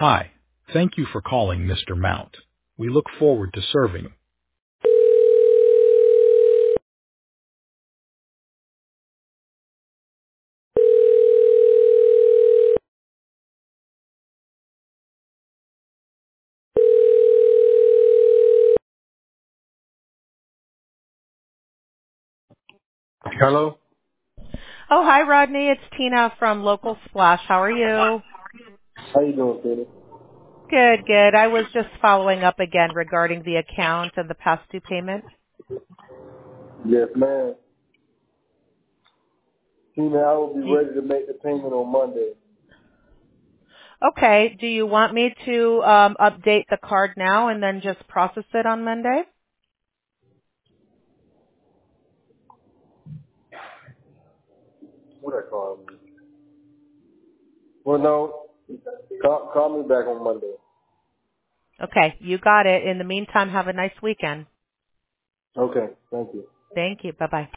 Hi. Thank you for calling Mr. Mount. We look forward to serving you. Hello? Oh, hi, Rodney. It's Tina from Local Splash. How are you? How you doing, Peter? Good, good. I was just following up again regarding the account and the past due payment. Yes, ma'am. Tina, I will be Y- ready to make the payment on Monday. Okay. Do you want me to update the card now and then just process it on Monday? What I call me? Well, no. Call me back on Monday. Okay. You got it. In the meantime, have a nice weekend. Okay, thank you. Thank you. Bye-bye.